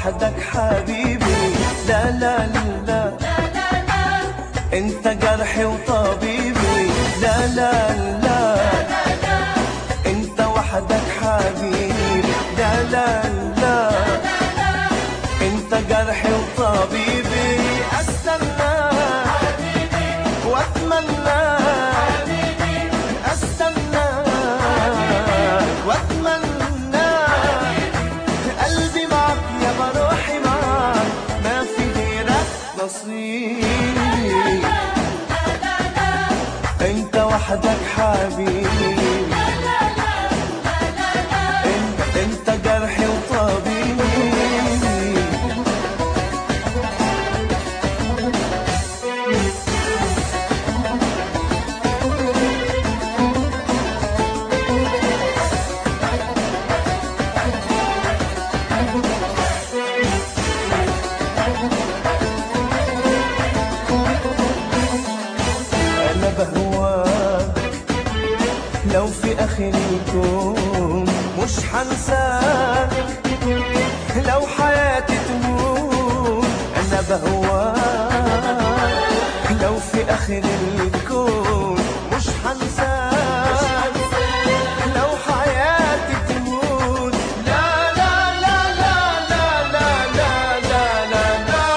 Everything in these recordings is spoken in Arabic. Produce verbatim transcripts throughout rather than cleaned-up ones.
وحدك حبيبي. لا لا لا انت جرحي وطبيبي. لا لا لا انت وحدك حبيبي. لا لا لا انت جرحي وطبيبي. استنى واتمنى استنى واتمنى قلبي معك يا بروحي معك ما في غيرك نصيب. انت وحدك حبيبي. انت انت جرحي وطبيبي. أنا بهواك لو في آخر الكون مش حنساك لو حياتي تموت. أنا بهواك لو في آخر الكون مش حنساك لو حياتي تموت. لا لا لا لا لا لا لا لا لا لا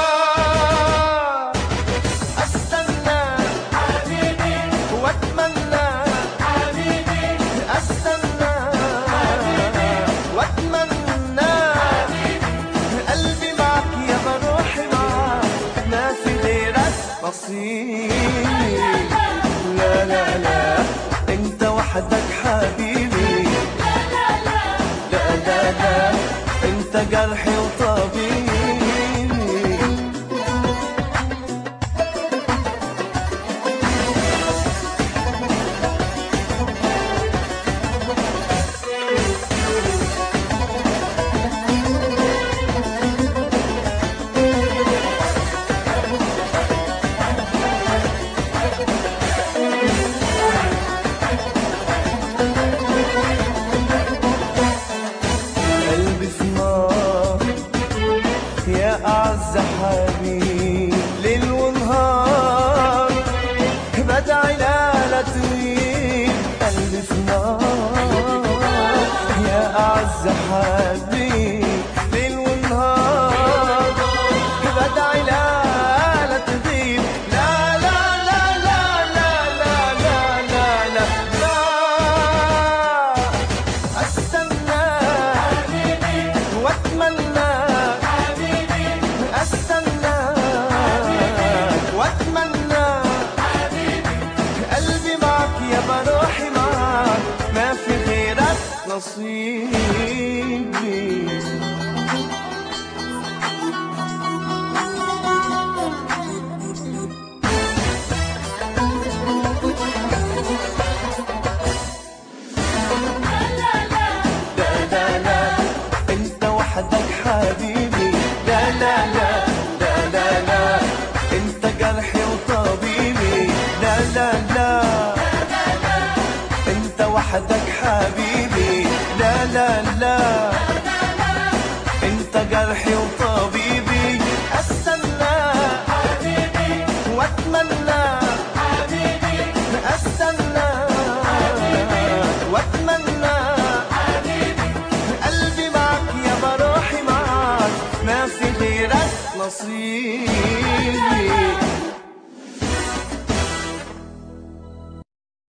استنى حبيبي واتمنى حبيبي. استنى حبيبي واتمنى قلبي معك يا بروحي معك ما في غيرك نصيب. لا لا لا انت وحدك حبيبي. لا لا لا انت جرحي وطبيبي. قلبي في نار يا أعز حبيب. ليل ونهار بدعي لا تغيب. قلبي في نار يا أعز حبيب. ليل ونهار بدعي لا تغيب. لا لا لا لا لا لا لا لا لا لا استنى واتمنى استنى واتمنى قلبي معك يا بروحي معك ما في غيرك نصيبي. لا لا لا انت وحدك حبيبي. لا لا لا لا لا لا انت جرحي وطبيبي. لا لا لا انت وحدك حبيبي. لا لا لا انت جرحي وطبيبي. استنى حبيبي واتمنى حبيبي. استنى واتمنى قلبي معك يا بروحي معك ما في غيرك نصيبي.